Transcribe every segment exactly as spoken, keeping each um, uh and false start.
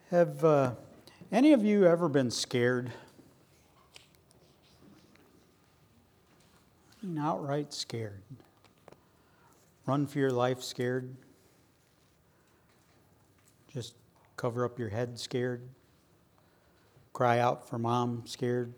Have uh, any of you ever been scared? I mean, outright scared. Run for your life scared. Just cover up your head scared. Cry out for mom scared.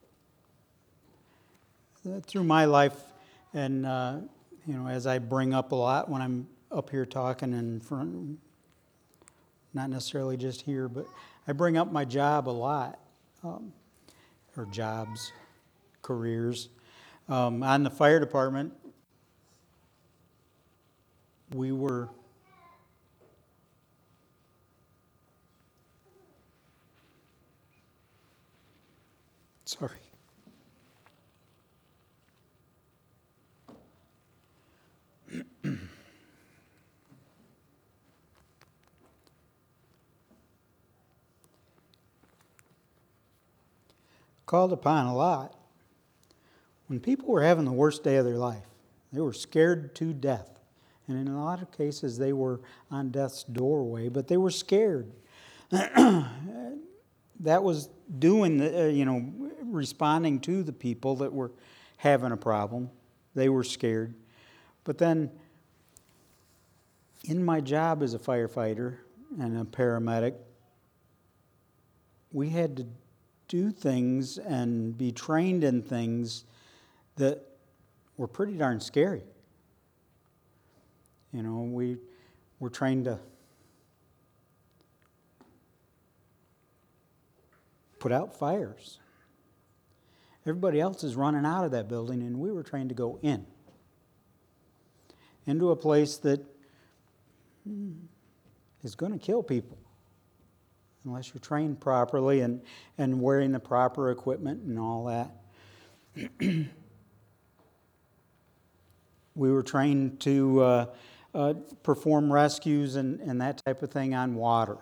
Through my life, and uh, you know, as I bring up a lot when I'm up here talking in front, not necessarily just here, but I bring up my job a lot, um, or jobs, careers. Um, on the fire department, we were sorry. Called upon a lot when people were having the worst day of their life. They were scared to death. And in a lot of cases, they were on death's doorway, but they were scared. That was doing, the, uh, you know, responding to the people that were having a problem. They were scared. But then, in my job as a firefighter and a paramedic, we had to do things and be trained in things that were pretty darn scary. You know, we were trained to put out fires. Everybody else is running out of that building, and we were trained to go in. Into a place that is going to kill people unless you're trained properly and, and wearing the proper equipment and all that. We were trained to uh, uh, perform rescues and, and that type of thing on water.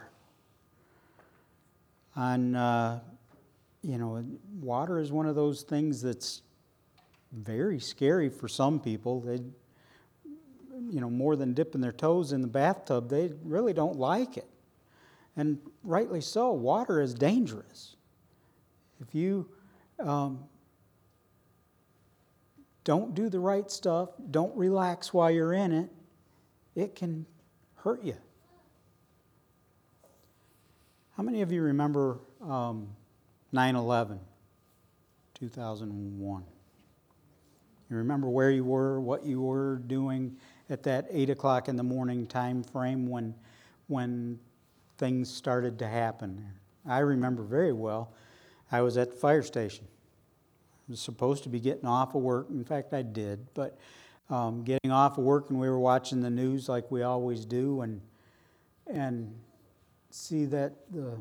On, uh, you know, water is one of those things that's very scary for some people. They, you know, more than dipping their toes in the bathtub, they really don't like it. And rightly so. Water is dangerous. If you um, don't do the right stuff, don't relax while you're in it, it can hurt you. How many of you remember um, nine eleven, two thousand one? You remember where you were, what you were doing at that eight o'clock in the morning time frame when when things started to happen? I remember very well. I was at the fire station. I was supposed to be getting off of work. In fact, I did. But um, getting off of work, and we were watching the news like we always do, and and see that the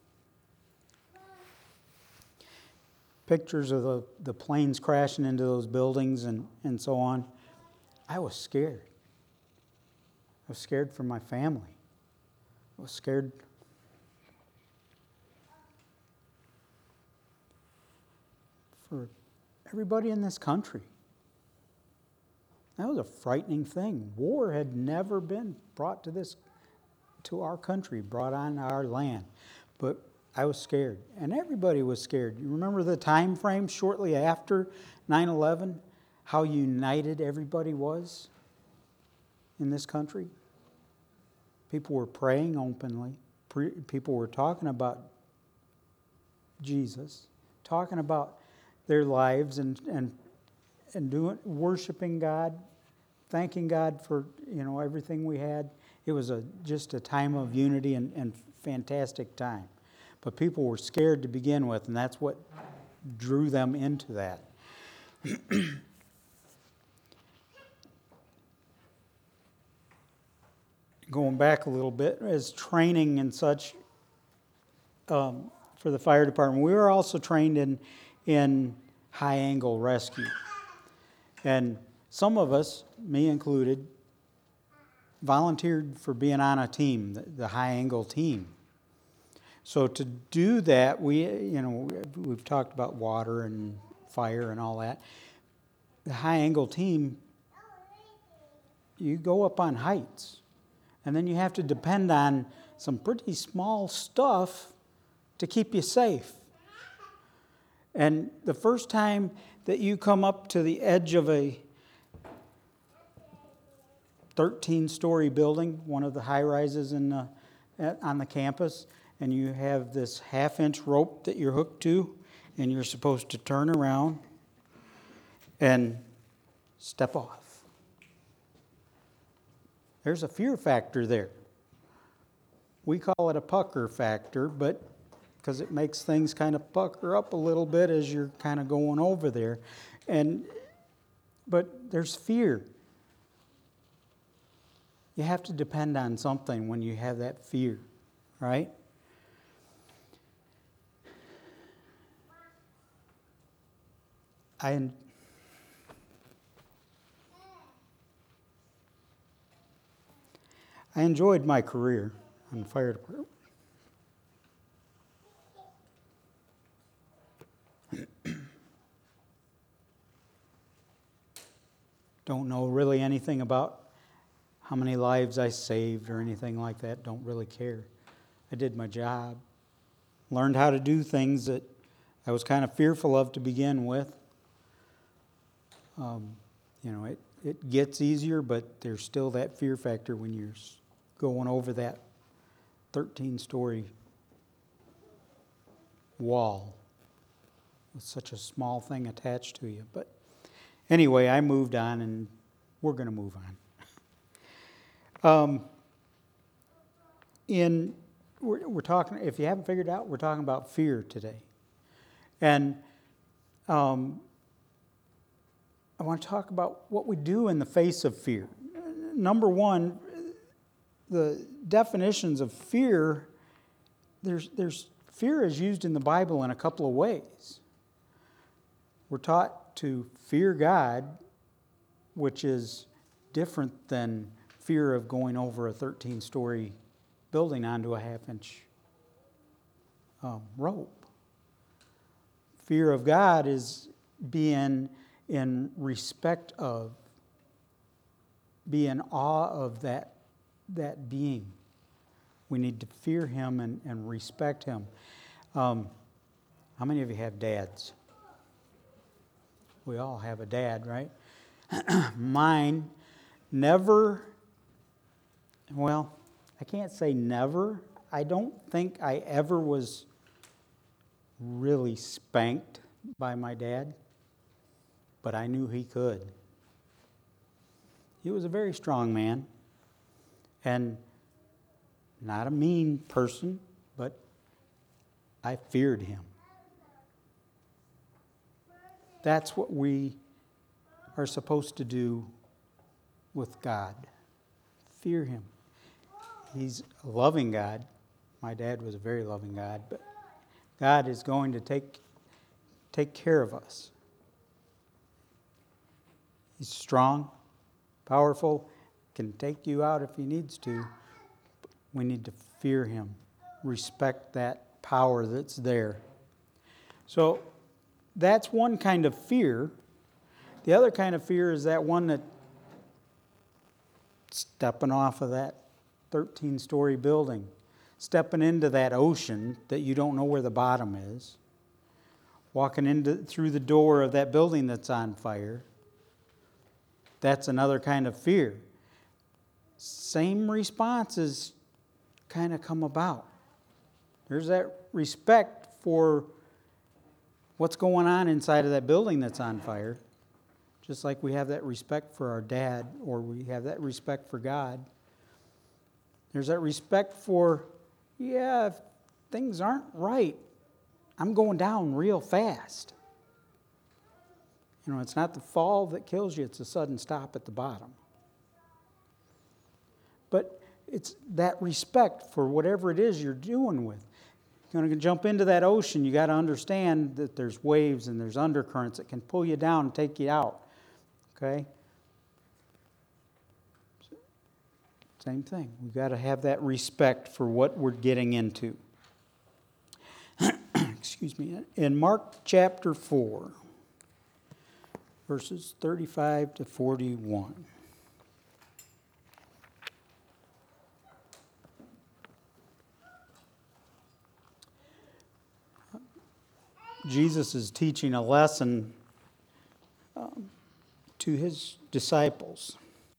pictures of the, the planes crashing into those buildings and, and so on. I was scared. I was scared for my family. I was scared for everybody in this country. That was a frightening thing. War had never been brought to this, to our country, brought on our land. But I was scared, and everybody was scared. You remember the time frame shortly after nine eleven, how united everybody was in this country? People were praying openly. People were talking about Jesus, talking about their lives and and and doing worshiping God, thanking God for, you know, everything we had. It was a just a time of unity and, and fantastic time. But people were scared to begin with, and that's what drew them into that. Going back a little bit, as training and such um, for the fire department, we were also trained in in high-angle rescue. And some of us, me included, volunteered for being on a team, the, the high-angle team. So to do that, we, you know, we've talked about water and fire and all that. The high-angle team, you go up on heights, and then you have to depend on some pretty small stuff to keep you safe. And the first time that you come up to the edge of a thirteen-story building, one of the high-rises in the, on the campus, and you have this half-inch rope that you're hooked to, and you're supposed to turn around and step off. There's a fear factor there. We call it a pucker factor, but because it makes things kind of pucker up a little bit as you're kind of going over there. And but there's fear. You have to depend on something when you have that fear, right? I I enjoyed my career in the fire department. Don't know really anything about how many lives I saved or anything like that. Don't really care. I did my job. Learned how to do things that I was kind of fearful of to begin with. Um, you know, it, it gets easier, but there's still that fear factor when you're going over that thirteen-story wall with such a small thing attached to you. But anyway, I moved on, and we're going to move on. Um, in we're, we're talking. If you haven't figured out, we're talking about fear today, and um, I want to talk about what we do in the face of fear. Number one, the definitions of fear. There's there's fear is used in the Bible in a couple of ways. We're taught to fear God, which is different than fear of going over a thirteen-story building onto a half-inch um, rope. Fear of God is being in respect of, be in awe of that, that being. We need to fear him and, and respect him. Um, how many of you have dads? We all have a dad, right? Mine never, well, I can't say never. I don't think I ever was really spanked by my dad, but I knew he could. He was a very strong man and not a mean person, but I feared him. That's what we are supposed to do with God. Fear him. He's a loving God. My dad was a very loving God, but God is going to take, take care of us. He's strong, powerful, can take you out if he needs to. We need to fear him, respect that power that's there. So that's one kind of fear. The other kind of fear is that one that stepping off of that thirteen-story building, stepping into that ocean that you don't know where the bottom is, walking into through the door of that building that's on fire. That's another kind of fear. Same responses kind of come about. There's that respect for what's going on inside of that building that's on fire, just like we have that respect for our dad, or we have that respect for God. There's that respect for, yeah, if things aren't right, I'm going down real fast. You know, it's not the fall that kills you, it's a sudden stop at the bottom. But it's that respect for whatever it is you're doing with. You're going to jump into that ocean, you got to understand that there's waves and there's undercurrents that can pull you down and take you out. Okay? Same thing. We've got to have that respect for what we're getting into. Excuse me. In Mark chapter four, verses thirty-five to forty-one. Jesus is teaching a lesson um, to his disciples.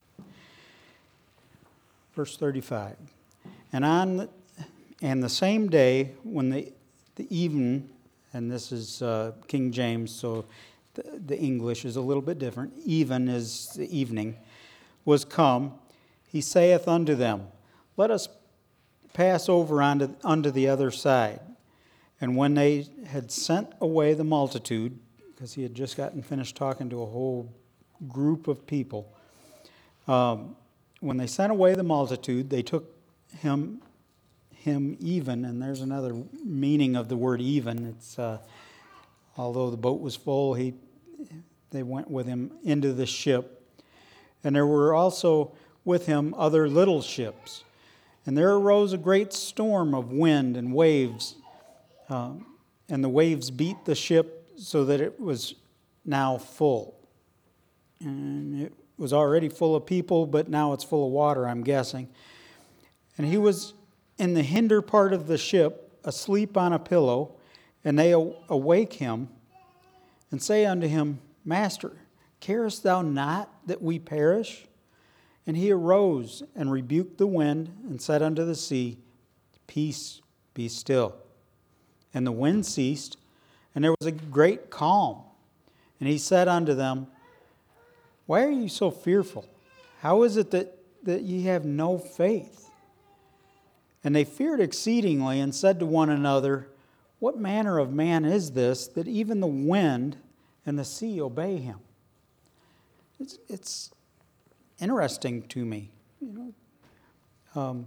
Verse thirty-five. And on the, and the same day when the, the even, and this is uh, King James, so the, the English is a little bit different. Even is the evening, was come. He saith unto them, let us pass over unto, unto the other side. And when they had sent away the multitude, because he had just gotten finished talking to a whole group of people, um, when they sent away the multitude, they took him, him even, and there's another meaning of the word even. It's uh, although the boat was full, he they went with him into the ship, and there were also with him other little ships. And there arose a great storm of wind and waves, um, and the waves beat the ship so that it was now full. And it was already full of people, but now it's full of water, I'm guessing. And he was in the hinder part of the ship, asleep on a pillow, and they awake him and say unto him, Master, carest thou not that we perish? And he arose and rebuked the wind and said unto the sea, Peace, be still. And the wind ceased, and there was a great calm. And he said unto them, Why are you so fearful? How is it that, that ye have no faith? And they feared exceedingly and said to one another, What manner of man is this, that even the wind and the sea obey him? It's, it's interesting to me. You know, um,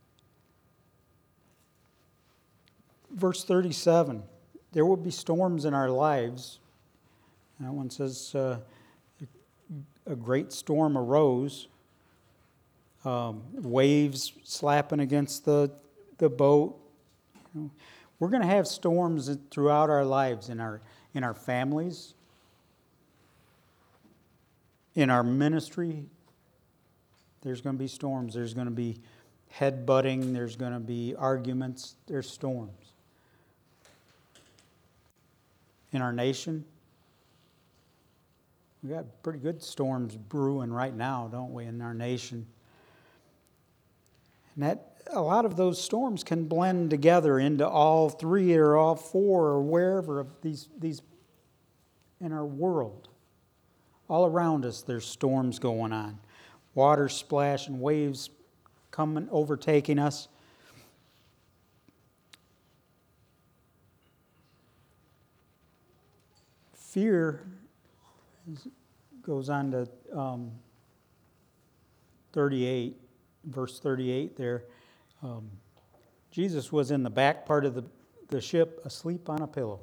verse thirty-seven, there will be storms in our lives. That one says, uh, a great storm arose, um, waves slapping against the, the boat. You know, we're going to have storms throughout our lives, in our in our families, in our ministry. There's going to be storms. There's going to be head-butting. There's going to be arguments. There's storms. In our nation, we got pretty good storms brewing right now, don't we, in our nation? And that a lot of those storms can blend together into all three or all four or wherever of these these in our world. All around us, there's storms going on. Water splashing, waves coming, overtaking us. Fear goes on to um, thirty-eight, verse thirty-eight there. Um, Jesus was in the back part of the, the ship, asleep on a pillow.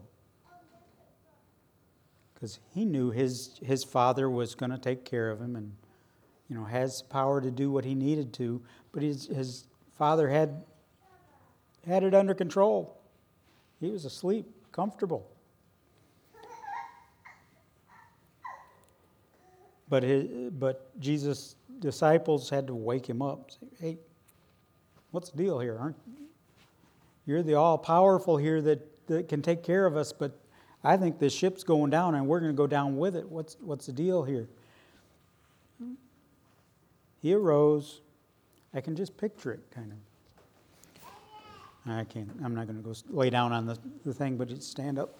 Because he knew his his father was going to take care of him, and you know has power to do what he needed to. But his his father had had it under control. He was asleep, comfortable. But his, but Jesus' disciples had to wake him up. Say, hey, what's the deal here? Aren't you're the all powerful here that, that can take care of us? But I think this ship's going down, and we're going to go down with it. What's what's the deal here? He arose. I can just picture it, kind of. I can't. I'm not going to go lay down on the, the thing, but just stand up.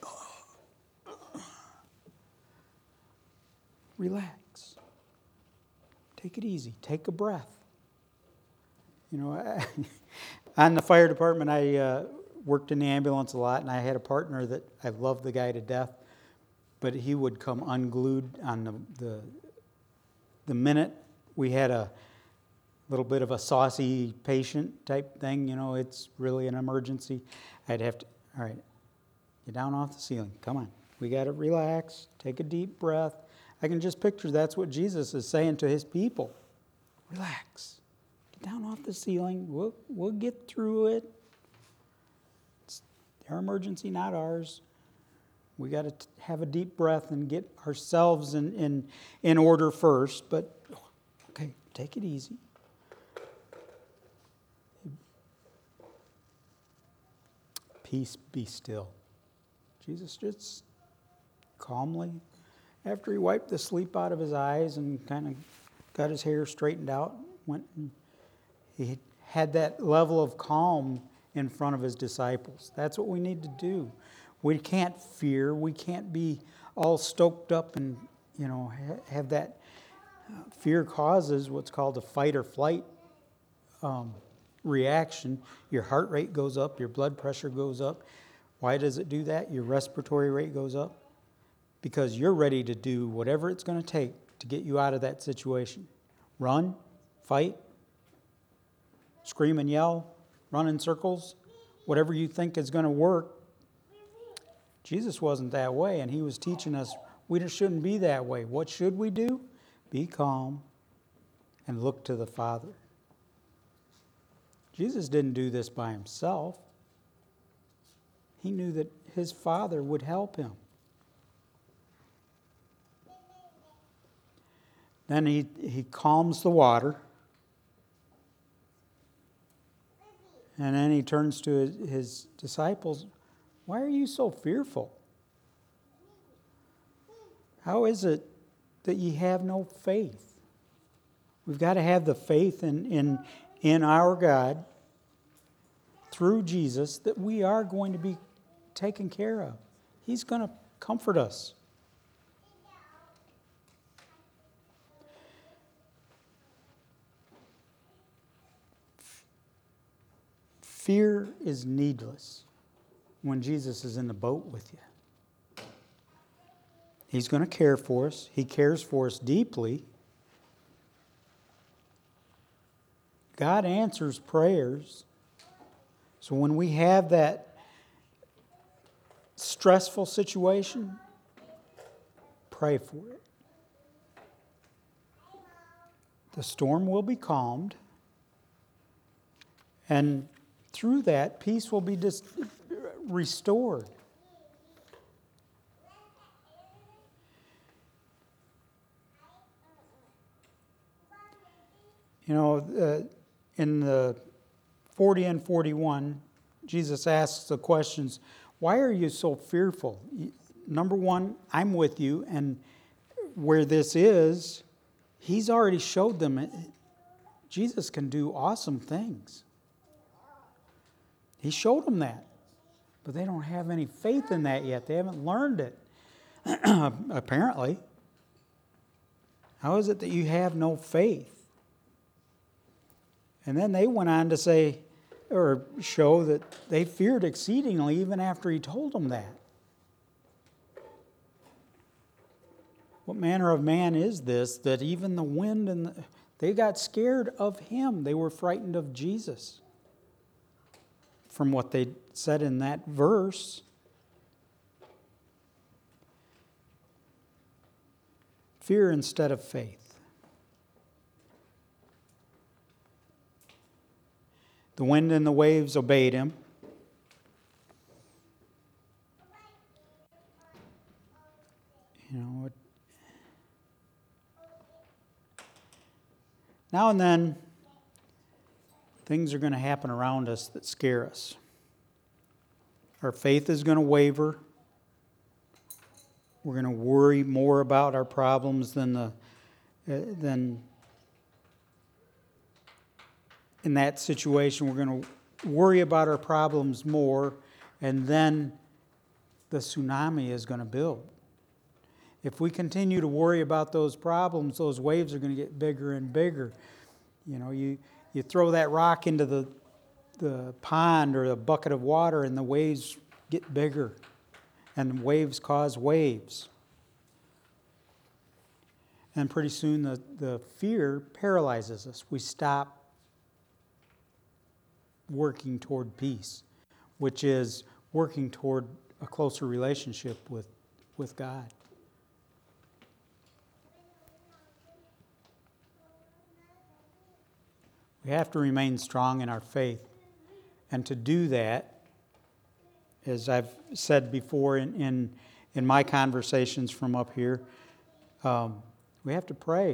Relax. Take it easy. Take a breath. You know, I, on the fire department, I uh, worked in the ambulance a lot, and I had a partner that I loved the guy to death, but he would come unglued on the the, the minute we had a little bit of a saucy patient type thing. You know, it's really an emergency. I'd have to, all right, get down off the ceiling. Come on. We got to relax. Take a deep breath. I can just picture that's what Jesus is saying to his people. Relax. Get down off the ceiling. We'll, we'll get through it. It's their emergency, not ours. We got to have a deep breath and get ourselves in, in, in order first. But, okay, take it easy. Peace, be still. Jesus just calmly, after he wiped the sleep out of his eyes and kind of got his hair straightened out, went and he had that level of calm in front of his disciples. That's what we need to do. We can't fear. We can't be all stoked up and, you know, ha- have that. Uh, fear causes what's called a fight or flight um, reaction. Your heart rate goes up. Your blood pressure goes up. Why does it do that? Your respiratory rate goes up. Because you're ready to do whatever it's going to take to get you out of that situation. Run, fight, scream and yell, run in circles, whatever you think is going to work. Jesus wasn't that way, and he was teaching us we just shouldn't be that way. What should we do? Be calm and look to the Father. Jesus didn't do this by himself. He knew that his Father would help him. Then he, he calms the water. And then he turns to his, his disciples. Why are you so fearful? How is it that ye have no faith? We've got to have the faith in, in, in our God through Jesus that we are going to be taken care of. He's going to comfort us. Fear is needless when Jesus is in the boat with you. He's going to care for us. He cares for us deeply. God answers prayers. So when we have that stressful situation, pray for it. The storm will be calmed. And through that, peace will be dis- restored. You know, uh, in the forty and forty-one, Jesus asks the questions, why are you so fearful? Number one, I'm with you, and where this is, he's already showed them Jesus can do awesome things. He showed them that. But they don't have any faith in that yet. They haven't learned it. Apparently. How is it that you have no faith? And then they went on to say, or show that they feared exceedingly even after he told them that. What manner of man is this that even the wind and the, they got scared of him. They were frightened of Jesus. From what they said in that verse. Fear instead of faith. The wind and the waves obeyed him. You know, it, now and then, things are going to happen around us that scare us. Our faith is going to waver. We're going to worry more about our problems than the uh, than in that situation. We're going to worry about our problems more, and then the tsunami is going to build. If we continue to worry about those problems, those waves are going to get bigger and bigger. You know, you You throw that rock into the, the pond or a bucket of water and the waves get bigger. And waves cause waves. And pretty soon the, the fear paralyzes us. We stop working toward peace, which is working toward a closer relationship with, with God. We have to remain strong in our faith. And to do that, as I've said before in, in, in my conversations from up here, um, we have to pray.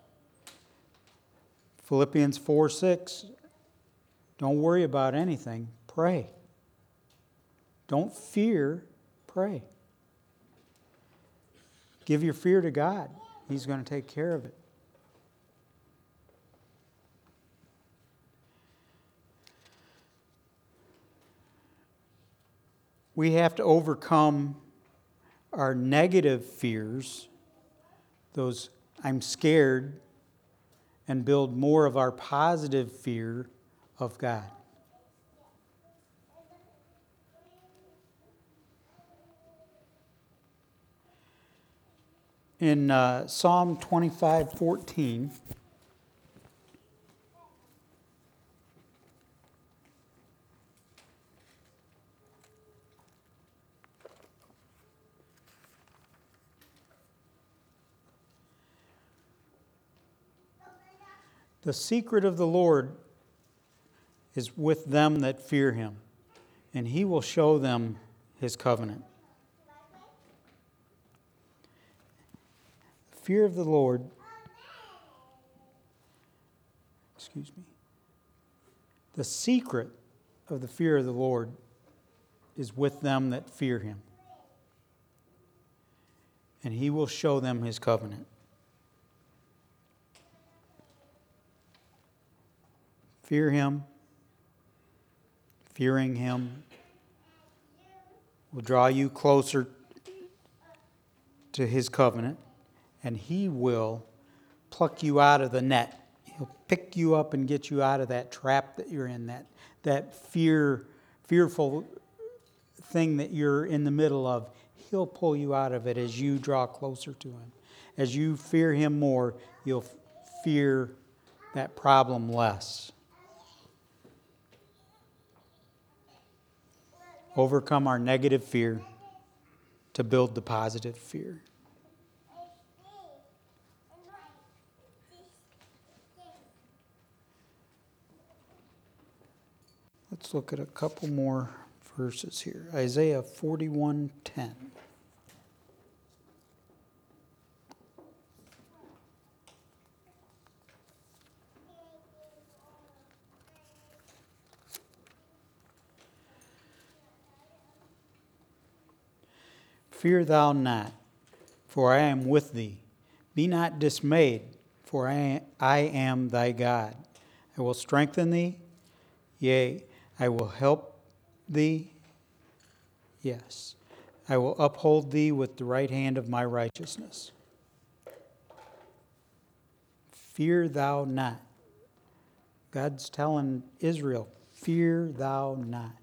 Philippians four six, don't worry about anything, pray. Don't fear, Pray. Give your fear to God. He's going to take care of it. We have to overcome our negative fears, those I'm scared, and build more of our positive fear of God. In uh, Psalm twenty-five fourteen, the secret of the Lord is with them that fear him, and he will show them his covenant. The fear of the Lord, excuse me, the secret of the fear of the Lord is with them that fear him, and he will show them his covenant. Fear him. Fearing him will draw you closer to his covenant, and he will pluck you out of the net. He'll pick you up and get you out of that trap that you're in, that, that fear, fearful thing that you're in the middle of. He'll pull you out of it as you draw closer to him. As you fear him more, you'll fear that problem less. Overcome our negative fear to build the positive fear. Let's look at a couple more verses here. Isaiah forty-one ten. Fear thou not, for I am with thee. Be not dismayed, for I, I am thy God. I will strengthen thee, yea, I will help thee. Yes, I will uphold thee with the right hand of my righteousness. Fear thou not. God's telling Israel, fear thou not.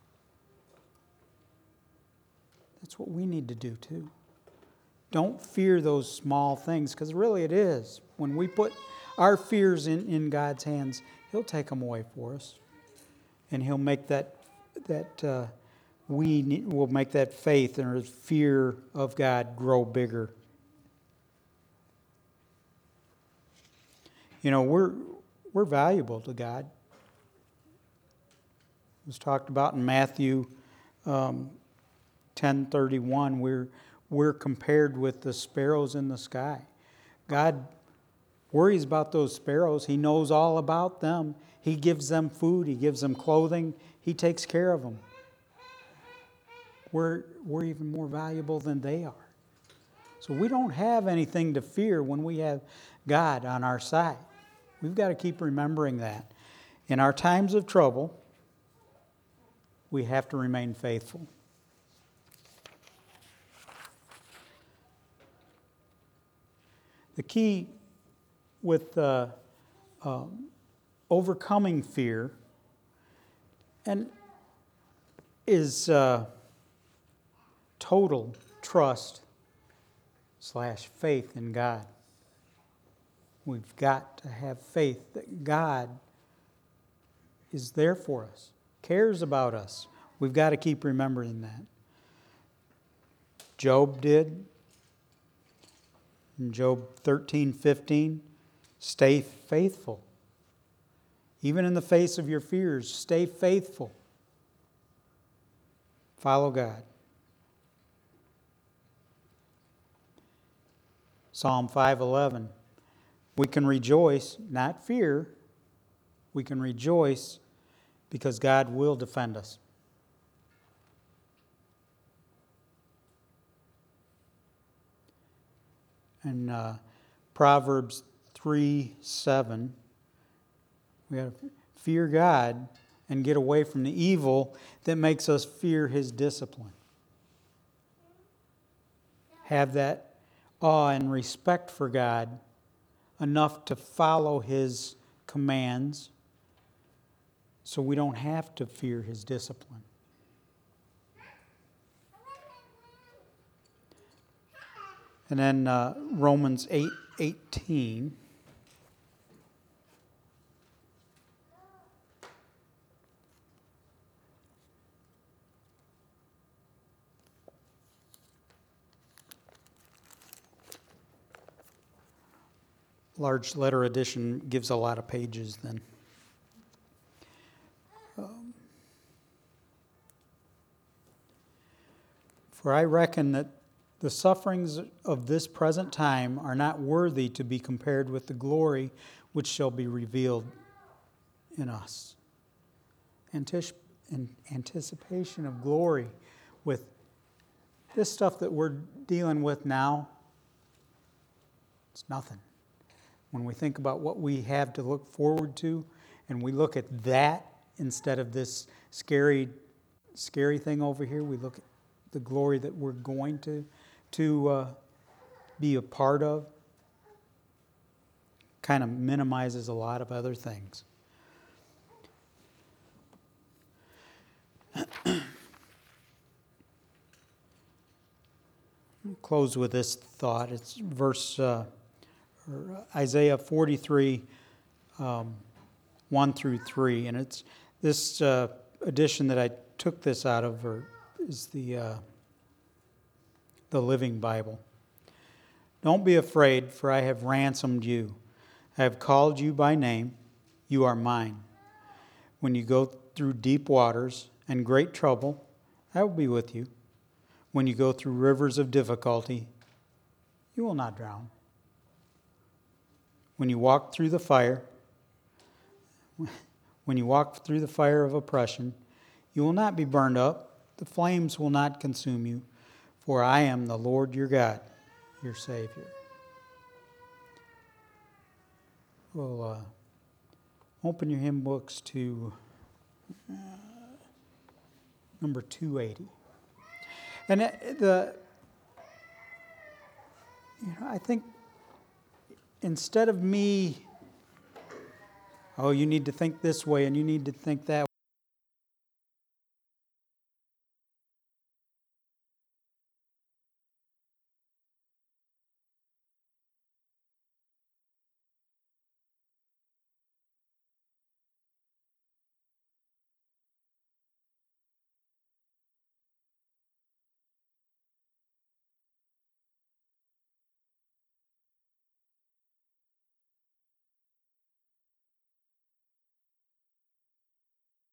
That's what we need to do too. Don't fear those small things, because really it is. When we put our fears in, in God's hands, he'll take them away for us. And he'll make that, that uh, we need, will make that faith and fear of God grow bigger. You know, we're, we're valuable to God. It was talked about in Matthew um, ten thirty-one, we're, we're compared with the sparrows in the sky. God worries about those sparrows. He knows all about them. He gives them food. He gives them clothing. He takes care of them. We're, we're even more valuable than they are. So we don't have anything to fear when we have God on our side. We've got to keep remembering that. In our times of trouble, we have to remain faithful. The key with uh, um, overcoming fear and is uh, total trust slash faith in God. We've got to have faith that God is there for us, cares about us. We've got to keep remembering that. Job did. In Job thirteen fifteen, stay faithful. Even in the face of your fears, stay faithful. Follow God. Psalm five eleven, we can rejoice, not fear. We can rejoice because God will defend us. in uh, Proverbs three seven. We have to fear God and get away from the evil that makes us fear His discipline. Have that awe and respect for God enough to follow His commands so we don't have to fear His discipline. And then uh, Romans eight eighteen. Large letter edition gives a lot of pages then. Um, For I reckon that the sufferings of this present time are not worthy to be compared with the glory which shall be revealed in us. Antici- in anticipation of glory with this stuff that we're dealing with now, it's nothing. When we think about what we have to look forward to, and we look at that instead of this scary, scary thing over here, we look at the glory that we're going to, to uh, be a part of, kind of minimizes a lot of other things. Close with this thought. It's verse uh, or Isaiah forty-three, um, one through three, and it's this uh, edition that I took this out of, or is the uh, the Living Bible. Don't be afraid, for I have ransomed you. I have called you by name. You are mine. When you go through deep waters and great trouble, I will be with you. When you go through rivers of difficulty, you will not drown. When you walk through the fire, when you walk through the fire of oppression, you will not be burned up. The flames will not consume you, for I am the Lord your God, your Savior. Well, uh, open your hymn books to uh, number two eighty. And the, you know, I think instead of me, oh, you need to think this way and you need to think that